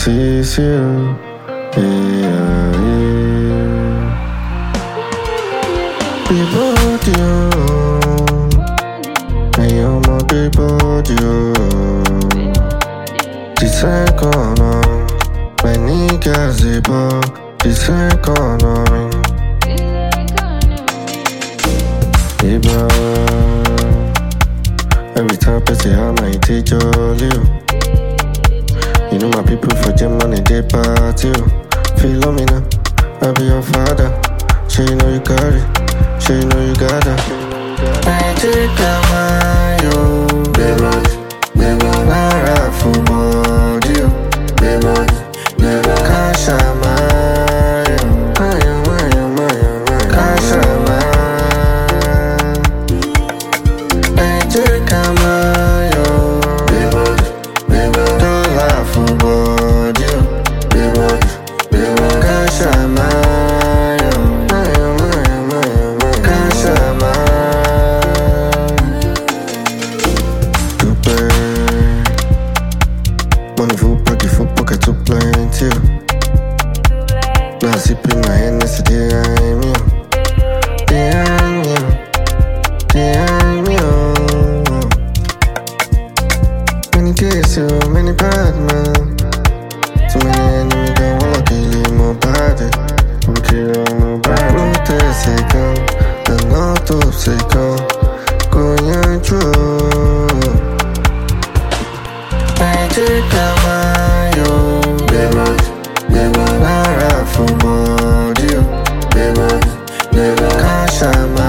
sees you. Yeah, yeah. People you, and you're my people you. The second one, my niggas they ball. The second one, every time I say I might take your leave. You know my people for Germany, they party. Feel me now, I be your father. Sure you know you got it, sure you know you got it. I take a mayo, baby, Lara for body, baby, Kasha mayo, Kasha mayo. I take a mayo, baby, dollar for body, baby, Kasha mayo, Kasha mayo. Money full pocket too plenty. Now sipping my Hennessy, behind me, behind me, behind me. Many cases, many bad men. Too many enemies don't wanna kill him more bad. We kill him more bad. No test second, and not to second. Going through. I take a mayo, baby, Lara for body, baby, Kasha mayo.